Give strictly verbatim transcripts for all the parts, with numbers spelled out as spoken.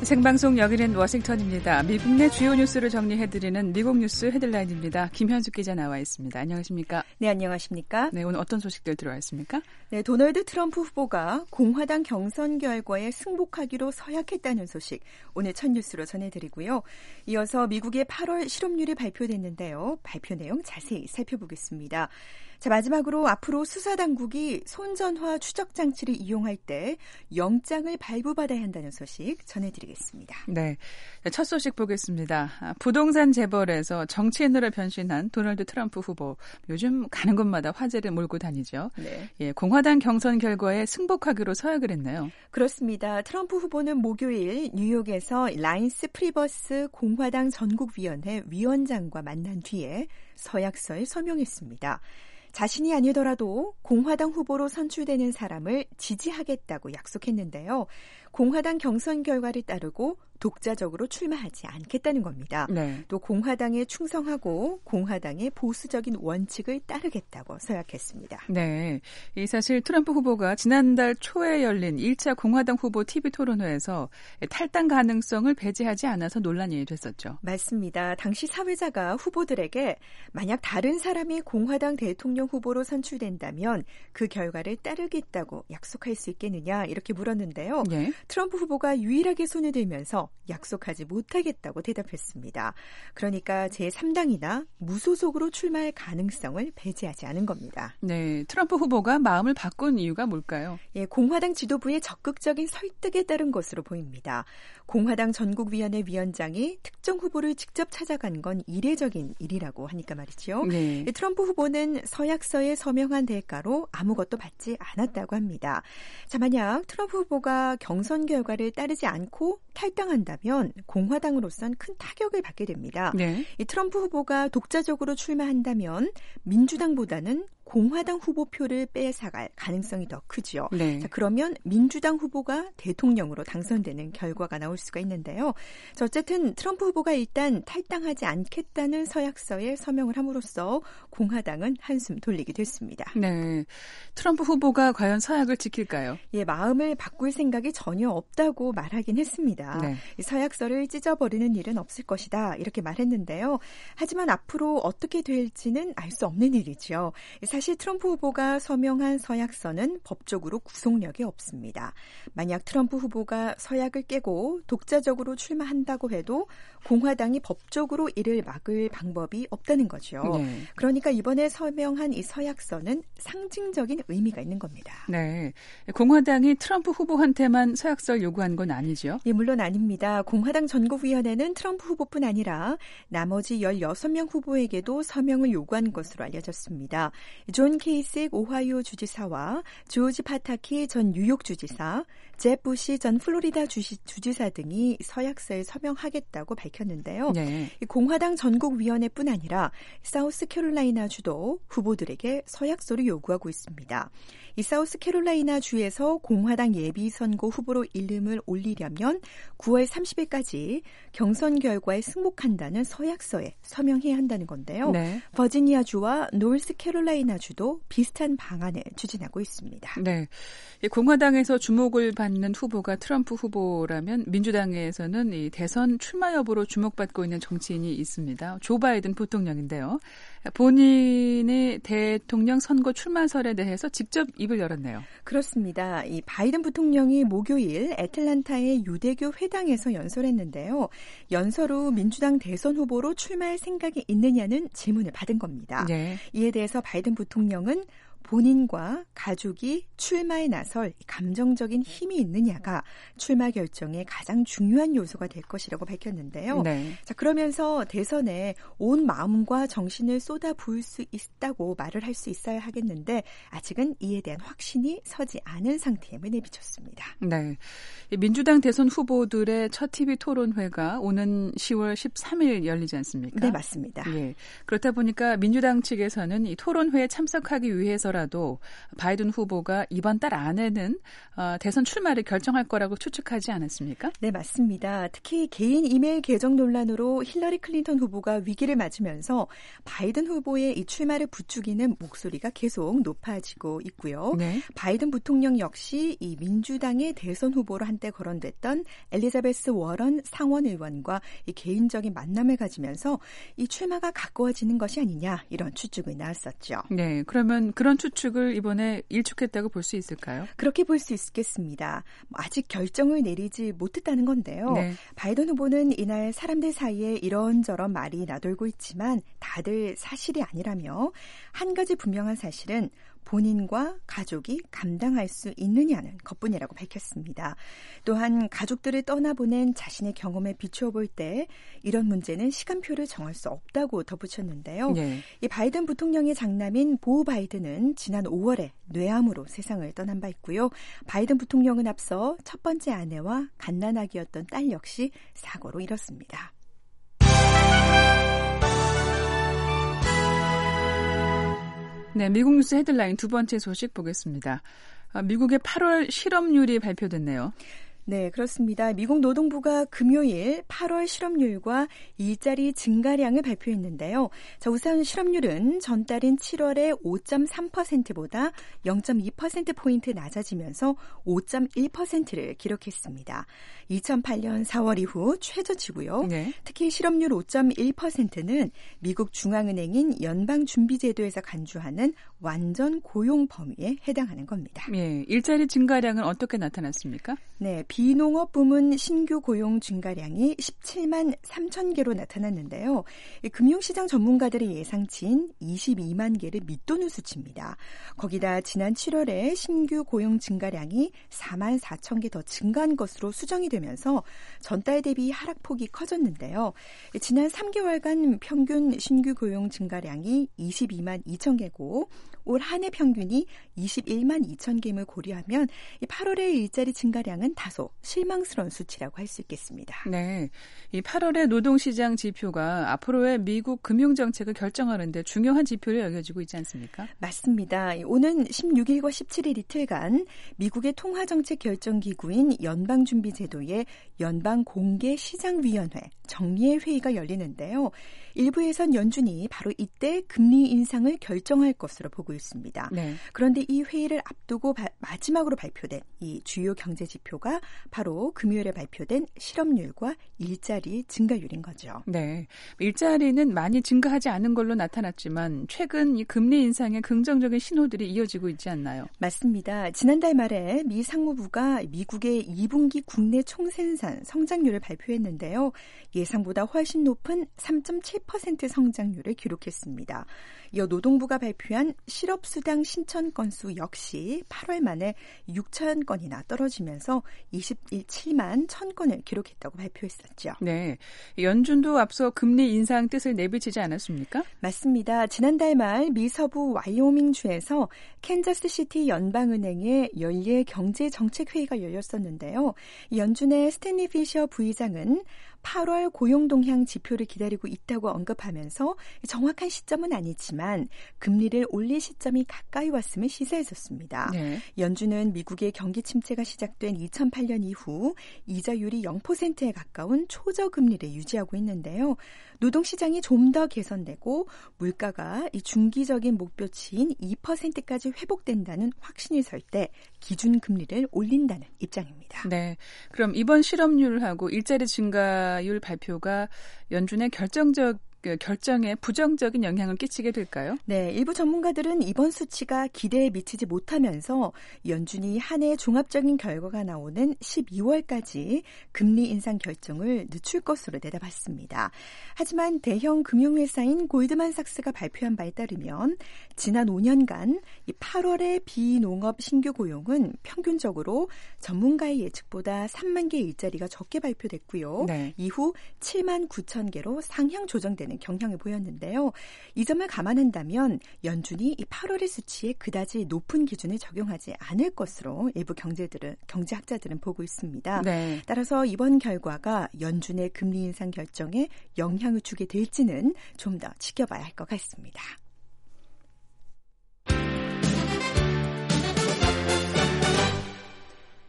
생방송 여기는 워싱턴입니다. 미국 내 주요 뉴스를 정리해드리는 미국 뉴스 헤드라인입니다. 김현숙 기자 나와 있습니다. 안녕하십니까? 네, 안녕하십니까? 네, 오늘 어떤 소식들 들어와 있습니까? 네, 도널드 트럼프 후보가 공화당 경선 결과에 승복하기로 서약했다는 소식 오늘 첫 뉴스로 전해드리고요. 이어서 미국의 팔월 실업률이 발표됐는데요. 발표 내용 자세히 살펴보겠습니다. 자, 마지막으로 앞으로 수사당국이 손전화 추적 장치를 이용할 때 영장을 발부받아야 한다는 소식 전해드리겠습니다. 네, 첫 소식 보겠습니다. 부동산 재벌에서 정치인으로 변신한 도널드 트럼프 후보. 요즘 가는 곳마다 화제를 몰고 다니죠. 네. 예, 공화당 경선 결과에 승복하기로 서약을 했네요. 그렇습니다. 트럼프 후보는 목요일 뉴욕에서 라인스 프리버스 공화당 전국위원회 위원장과 만난 뒤에 서약서에 서명했습니다. 자신이 아니더라도 공화당 후보로 선출되는 사람을 지지하겠다고 약속했는데요. 공화당 경선 결과를 따르고 독자적으로 출마하지 않겠다는 겁니다. 네. 또 공화당에 충성하고 공화당의 보수적인 원칙을 따르겠다고 서약했습니다. 네, 이 사실 트럼프 후보가 지난달 초에 열린 일 차 공화당 후보 티비 토론회에서 탈당 가능성을 배제하지 않아서 논란이 됐었죠. 맞습니다. 당시 사회자가 후보들에게 만약 다른 사람이 공화당 대통령 후보로 선출된다면 그 결과를 따르겠다고 약속할 수 있겠느냐 이렇게 물었는데요. 네. 트럼프 후보가 유일하게 손을 들면서 약속하지 못하겠다고 대답했습니다. 그러니까 제삼 당이나 무소속으로 출마할 가능성을 배제하지 않은 겁니다. 네, 트럼프 후보가 마음을 바꾼 이유가 뭘까요? 예, 공화당 지도부의 적극적인 설득에 따른 것으로 보입니다. 공화당 전국위원회 위원장이 특정 후보를 직접 찾아간 건 이례적인 일이라고 하니까 말이죠. 네. 예, 트럼프 후보는 서약서에 서명한 대가로 아무것도 받지 않았다고 합니다. 자, 만약 트럼프 후보가 경선 결과를 따르지 않고 탈당한다면 공화당으로선 큰 타격을 받게 됩니다. 네. 이 트럼프 후보가 독자적으로 출마한다면 민주당보다는 공화당 후보표를 뺏어갈 가능성이 더 크죠. 네. 자, 그러면 민주당 후보가 대통령으로 당선되는 결과가 나올 수가 있는데요. 자, 어쨌든 트럼프 후보가 일단 탈당하지 않겠다는 서약서에 서명을 함으로써 공화당은 한숨 돌리게 됐습니다. 네, 트럼프 후보가 과연 서약을 지킬까요? 예, 마음을 바꿀 생각이 전혀 없다고 말하긴 했습니다. 네. 이 서약서를 찢어버리는 일은 없을 것이다 이렇게 말했는데요. 하지만 앞으로 어떻게 될지는 알 수 없는 일이죠. 사실 트럼프 후보가 서명한 서약서는 법적으로 구속력이 없습니다. 만약 트럼프 후보가 서약을 깨고 독자적으로 출마한다고 해도 공화당이 법적으로 이를 막을 방법이 없다는 거죠. 네. 그러니까 이번에 서명한 이 서약서는 상징적인 의미가 있는 겁니다. 네, 공화당이 트럼프 후보한테만 서약서를 요구한 건 아니죠? 예, 물론 아닙니다. 공화당 전국위원회는 트럼프 후보뿐 아니라 나머지 열여섯 명 후보에게도 서명을 요구한 것으로 알려졌습니다. 존 케이식 오하이오 주지사와 조지 파타키 전 뉴욕 주지사, 잽 부시 전 플로리다 주시, 주지사 등이 서약서에 서명하겠다고 밝혔는데요. 네. 공화당 전국위원회뿐 아니라 사우스캐롤라이나 주도 후보들에게 서약서를 요구하고 있습니다. 이 사우스캐롤라이나 주에서 공화당 예비선거 후보로 이름을 올리려면 구월 삼십일까지 경선 결과에 승복한다는 서약서에 서명해야 한다는 건데요. 네. 버지니아 주와 노스캐롤라이나 주도 비슷한 방안을 추진하고 있습니다. 네, 공화당에서 주목을 받는 후보가 트럼프 후보라면 민주당에서는 이 대선 출마 여부로 주목받고 있는 정치인이 있습니다. 조 바이든 부통령인데요. 본인의 대통령 선거 출마설에 대해서 직접 입을 열었네요. 그렇습니다. 이 바이든 부통령이 목요일 애틀란타의 유대교 회당에서 연설했는데요. 연설 후 민주당 대선 후보로 출마할 생각이 있느냐는 질문을 받은 겁니다. 네. 이에 대해서 바이든 부통령은 본인과 가족이 출마에 나설 감정적인 힘이 있느냐가 출마 결정의 가장 중요한 요소가 될 것이라고 밝혔는데요. 네. 자, 그러면서 대선에 온 마음과 정신을 쏟아 부을 수 있다고 말을 할 수 있어야 하겠는데 아직은 이에 대한 확신이 서지 않은 상태임을 내비쳤습니다. 네, 민주당 대선 후보들의 첫 티비 토론회가 오는 시월 십삼일 열리지 않습니까? 네, 맞습니다. 예. 그렇다 보니까 민주당 측에서는 이 토론회에 참석하기 위해서 보더라도 바이든 후보가 이번 달 안에는 어, 대선 출마를 결정할 거라고 추측하지 않았습니까? 네, 맞습니다. 특히 개인 이메일 계정 논란으로 힐러리 클린턴 후보가 위기를 맞으면서 바이든 후보의 이 출마를 부추기는 목소리가 계속 높아지고 있고요. 네. 바이든 부통령 역시 이 민주당의 대선 후보로 한때 거론됐던 엘리자베스 워런 상원 의원과 이 개인적인 만남을 가지면서 이 출마가 가까워지는 것이 아니냐 이런 추측이 나왔었죠. 네, 그러면 그런 추측을 이번에 일축했다고 볼 수 있을까요? 그렇게 볼 수 있겠습니다. 아직 결정을 내리지 못했다는 건데요. 네. 바이든 후보는 이날 사람들 사이에 이런저런 말이 나돌고 있지만 다들 사실이 아니라며 한 가지 분명한 사실은 본인과 가족이 감당할 수 있느냐는 것뿐이라고 밝혔습니다. 또한 가족들을 떠나보낸 자신의 경험에 비추어 볼 때 이런 문제는 시간표를 정할 수 없다고 덧붙였는데요. 네. 이 바이든 부통령의 장남인 보 바이든은 지난 오월에 뇌암으로 세상을 떠난 바 있고요. 바이든 부통령은 앞서 첫 번째 아내와 갓난아기였던 딸 역시 사고로 잃었습니다. 네, 미국 뉴스 헤드라인 두 번째 소식 보겠습니다. 미국의 팔월 실업률이 발표됐네요. 네, 그렇습니다. 미국 노동부가 금요일 팔월 실업률과 일자리 증가량을 발표했는데요. 자, 우선 실업률은 전달인 칠월의 오 점 삼 퍼센트보다 영 점 이 퍼센트포인트 낮아지면서 오 점 일 퍼센트를 기록했습니다. 이천팔 년 사월 이후 최저치고요. 네. 특히 실업률 오 점 일 퍼센트는 미국 중앙은행인 연방준비제도에서 간주하는 완전 고용 범위에 해당하는 겁니다. 예, 일자리 증가량은 어떻게 나타났습니까? 네, 비농업 부문 신규 고용 증가량이 십칠만 삼천 개로 나타났는데요. 금융시장 전문가들의 예상치인 이십이만 개를 밑도는 수치입니다. 거기다 지난 칠월에 신규 고용 증가량이 사만 사천 개 더 증가한 것으로 수정이 되면서 전달 대비 하락폭이 커졌는데요. 지난 삼 개월간 평균 신규 고용 증가량이 이십이만 이천 개고 올 한 해 평균이 이십일만 이천 개임을 고려하면 팔월의 일자리 증가량은 다소 실망스러운 수치라고 할 수 있겠습니다. 네, 이 팔월의 노동시장 지표가 앞으로의 미국 금융정책을 결정하는 데 중요한 지표로 여겨지고 있지 않습니까? 맞습니다. 오는 십육 일과 십칠 일 이틀간 미국의 통화정책 결정기구인 연방준비제도의 연방공개시장위원회 정례 회의가 열리는데요. 일부에선 연준이 바로 이때 금리 인상을 결정할 것으로 보고 있습니다. 네. 그런데 이 회의를 앞두고 바, 마지막으로 발표된 이 주요 경제 지표가 바로 금요일에 발표된 실업률과 일자리 증가율인 거죠. 네, 일자리는 많이 증가하지 않은 걸로 나타났지만 최근 이 금리 인상의 긍정적인 신호들이 이어지고 있지 않나요? 맞습니다. 지난달 말에 미 상무부가 미국의 이 분기 국내 총생산 성장률을 발표했는데요. 예상보다 훨씬 높은 삼 점 칠 퍼센트 성장률을 기록했습니다. 이어 노동부가 발표한 실업수당 신청 건수 역시 팔월 만에 육천 건이나 떨어지면서 이십칠만 천 건을 기록했다고 발표했었죠. 네, 연준도 앞서 금리 인상 뜻을 내비치지 않았습니까? 맞습니다. 지난달 말 미 서부 와이오밍주에서 캔자스시티 연방은행의 연례 경제정책회의가 열렸었는데요. 연준의 스탠리 피셔 부의장은 팔월 고용동향 지표를 기다리고 있다고 언급하면서 정확한 시점은 아니지만 금리를 올릴 시점이 가까이 왔음을 시사했었습니다. 네. 연준은 미국의 경기 침체가 시작된 이천팔 년 이후 이자율이 영 퍼센트에 가까운 초저금리를 유지하고 있는데요. 노동시장이 좀 더 개선되고 물가가 이 중기적인 목표치인 이 퍼센트까지 회복된다는 확신이 설 때 기준금리를 올린다는 입장입니다. 네, 그럼 이번 실업률하고 일자리 증가율 발표가 연준의 결정적 결정에 부정적인 영향을 끼치게 될까요? 네, 일부 전문가들은 이번 수치가 기대에 미치지 못하면서 연준이 한 해 종합적인 결과가 나오는 십이월까지 금리 인상 결정을 늦출 것으로 내다봤습니다. 하지만 대형 금융회사인 골드만삭스가 발표한 바에 따르면 지난 오 년간 이 팔월의 비농업 신규 고용은 평균적으로 전문가의 예측보다 삼만 개의 일자리가 적게 발표됐고요. 네. 이후 칠만 구천 개로 상향 조정되는 경향을 보였는데요. 이 점을 감안한다면 연준이 이 팔월의 수치에 그다지 높은 기준을 적용하지 않을 것으로 일부 경제들은, 경제학자들은 보고 있습니다. 네. 따라서 이번 결과가 연준의 금리 인상 결정에 영향을 주게 될지는 좀 더 지켜봐야 할 것 같습니다.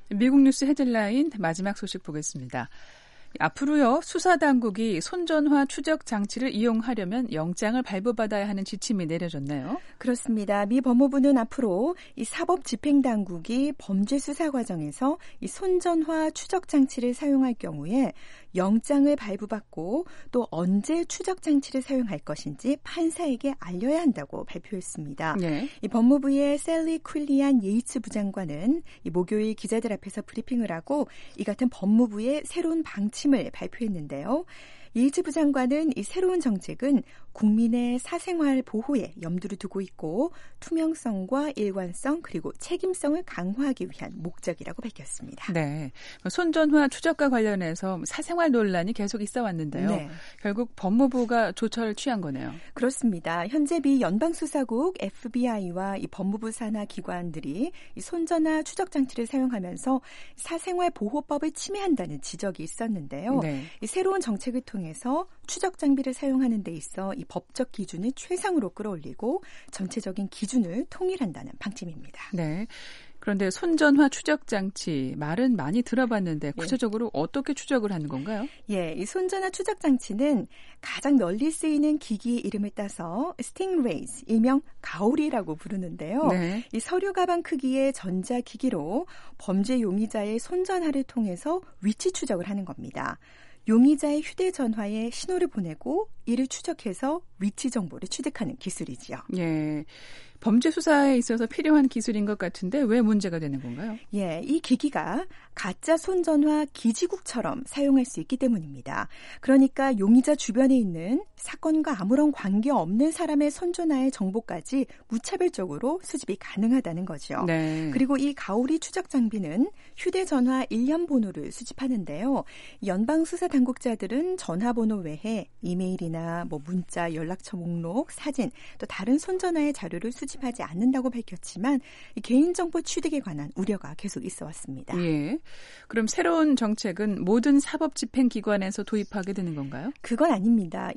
미국 뉴스 헤드라인 마지막 소식 보겠습니다. 앞으로요, 수사당국이 손전화 추적 장치를 이용하려면 영장을 발부받아야 하는 지침이 내려졌네요. 그렇습니다. 미 법무부는 앞으로 이 사법집행당국이 범죄 수사 과정에서 이 손전화 추적 장치를 사용할 경우에 영장을 발부받고 또 언제 추적 장치를 사용할 것인지 판사에게 알려야 한다고 발표했습니다. 네. 이 법무부의 셀리 쿨리안 예이츠 부장관은 이 목요일 기자들 앞에서 브리핑을 하고 이 같은 법무부의 새로운 방침을 발표했는데요. 예이츠 부장관은 이 새로운 정책은 국민의 사생활 보호에 염두를 두고 있고 투명성과 일관성 그리고 책임성을 강화하기 위한 목적이라고 밝혔습니다. 네, 손전화 추적과 관련해서 사생활 논란이 계속 있어 왔는데요. 네. 결국 법무부가 조처를 취한 거네요. 그렇습니다. 현재 미 연방수사국 에프비아이와 이 법무부 산하 기관들이 이 손전화 추적 장치를 사용하면서 사생활 보호법을 침해한다는 지적이 있었는데요. 네. 이 새로운 정책을 통해서 추적 장비를 사용하는 데 있어 이 법적 기준을 최상으로 끌어올리고 전체적인 기준을 통일한다는 방침입니다. 네. 그런데 손전화 추적 장치 말은 많이 들어봤는데 구체적으로 예. 어떻게 추적을 하는 건가요? 예, 이 손전화 추적 장치는 가장 널리 쓰이는 기기의 이름을 따서 스팅레이즈, 일명 가오리라고 부르는데요. 네. 이 서류 가방 크기의 전자 기기로 범죄 용의자의 손전화를 통해서 위치 추적을 하는 겁니다. 용의자의 휴대전화에 신호를 보내고 이를 추적해서 위치 정보를 취득하는 기술이지요. 예, 범죄 수사에 있어서 필요한 기술인 것 같은데 왜 문제가 되는 건가요? 예, 이 기기가 가짜 손전화 기지국처럼 사용할 수 있기 때문입니다. 그러니까 용의자 주변에 있는 사건과 아무런 관계없는 사람의 손전화의 정보까지 무차별적으로 수집이 가능하다는 거죠. 네. 그리고 이 가오리 추적 장비는 휴대전화 일련 번호를 수집하는데요. 연방수사 당국자들은 전화번호 외에 이메일이나 뭐 문자, 연락처 목록, 사진, 또 다른 손전화의 자료를 수집하지 않는다고 밝혔지만 개인정보 취득에 관한 우려가 계속 있어 왔습니다. 예. 그럼 새로운 정책은 모든 사법집행기관에서 도입하게 되는 건가요? 그건 아닙니다.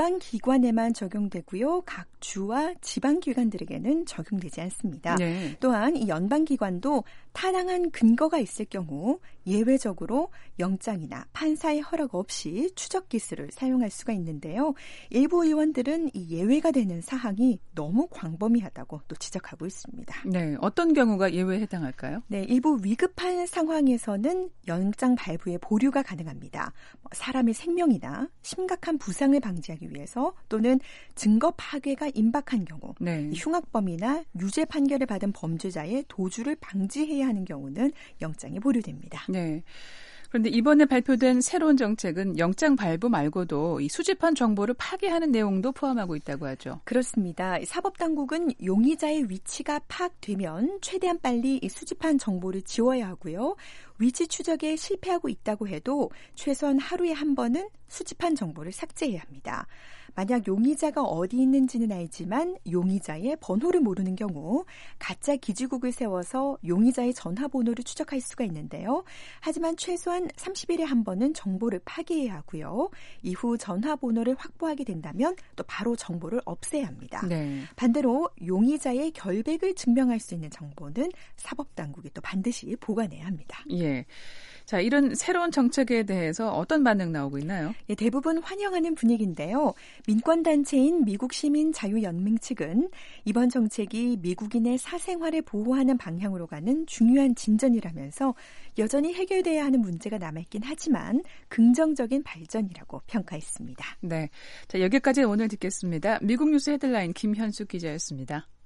연방기관에만 적용되고요. 각 주와 지방기관들에게는 적용되지 않습니다. 네. 또한 이 연방기관도 타당한 근거가 있을 경우 예외적으로 영장이나 판사의 허락 없이 추적 기술을 사용할 수가 있는데요. 일부 의원들은 이 예외가 되는 사항이 너무 광범위하다고 또 지적하고 있습니다. 네, 어떤 경우가 예외에 해당할까요? 네, 일부 위급한 상황에서는 영장 발부의 보류가 가능합니다. 사람의 생명이나 심각한 부상을 방지하기 위해서 또는 증거 파괴가 임박한 경우, 네. 흉악범이나 유죄 판결을 받은 범죄자의 도주를 방지해야 하는 경우는 영장이 보류됩니다. 네. 그런데 이번에 발표된 새로운 정책은 영장 발부 말고도 이 수집한 정보를 파괴하는 내용도 포함하고 있다고 하죠. 그렇습니다. 사법당국은 용의자의 위치가 파악되면 최대한 빨리 이 수집한 정보를 지워야 하고요. 위치 추적에 실패하고 있다고 해도 최소한 하루에 한 번은 수집한 정보를 삭제해야 합니다. 만약 용의자가 어디 있는지는 알지만 용의자의 번호를 모르는 경우 가짜 기지국을 세워서 용의자의 전화번호를 추적할 수가 있는데요. 하지만 최소한 삼십 일에 한 번은 정보를 파괴해야 하고요. 이후 전화번호를 확보하게 된다면 또 바로 정보를 없애야 합니다. 네. 반대로 용의자의 결백을 증명할 수 있는 정보는 사법당국이 또 반드시 보관해야 합니다. 예. 자, 이런 새로운 정책에 대해서 어떤 반응 나오고 있나요? 예, 대부분 환영하는 분위기인데요. 민권단체인 미국시민자유연맹 측은 이번 정책이 미국인의 사생활을 보호하는 방향으로 가는 중요한 진전이라면서 여전히 해결돼야 하는 문제가 남아있긴 하지만 긍정적인 발전이라고 평가했습니다. 네, 자, 여기까지 오늘 듣겠습니다. 미국 뉴스 헤드라인 김현숙 기자였습니다.